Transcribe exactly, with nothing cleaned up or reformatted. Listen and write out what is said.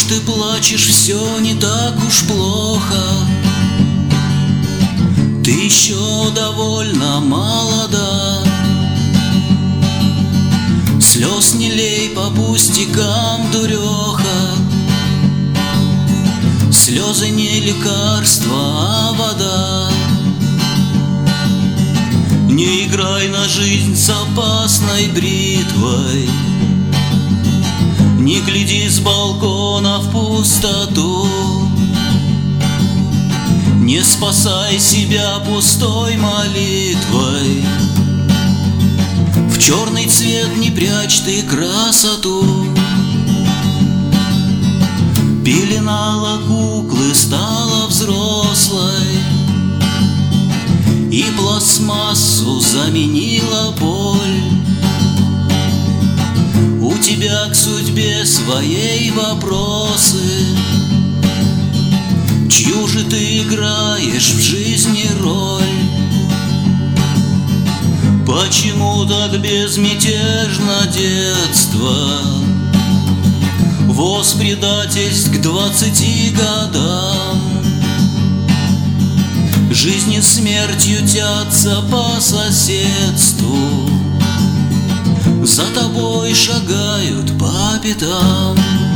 ж ты плачешь, все не так уж плохо. Ты еще довольно молода. Слез не лей по пустякам, дуреха. Слезы не лекарство, а вода. Не играй на жизнь с опасной бритвой. Не гляди с балкона в пустоту. Не спасай себя пустой молитвой. В черный цвет не прячь ты красоту. Пеленала куклы, стала взрослой, и пластмассу заменила боль. У тебя к судьбе своей вопросы. Чью же ты играешь в жизни роль? Почему так безмятежно детство? Воз предательств к двадцати годам. Жизнь и смерть ютятся по соседству. За тобой шагают по пятам.